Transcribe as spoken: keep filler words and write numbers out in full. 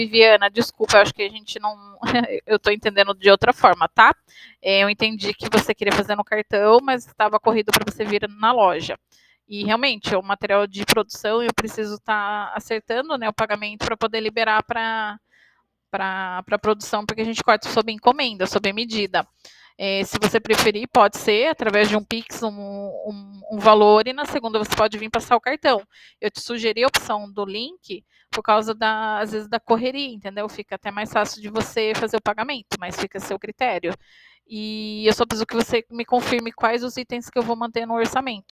Viviana, desculpa, eu acho que a gente não. Eu tô entendendo de outra forma, tá? É, eu entendi que você queria fazer no cartão, mas estava corrido para você vir na loja. E realmente, o material de produção eu preciso estar tá acertando, né, o pagamento para poder liberar para para a produção, porque a gente corta sob encomenda, sob medida. É, se você preferir, pode ser através de um Pix, um, um, um valor, e na segunda você pode vir passar o cartão. Eu te sugeri a opção do link por causa, da, às vezes, da correria, entendeu? Fica até mais fácil de você fazer o pagamento, mas fica a seu critério. E eu só preciso que você me confirme quais os itens que eu vou manter no orçamento.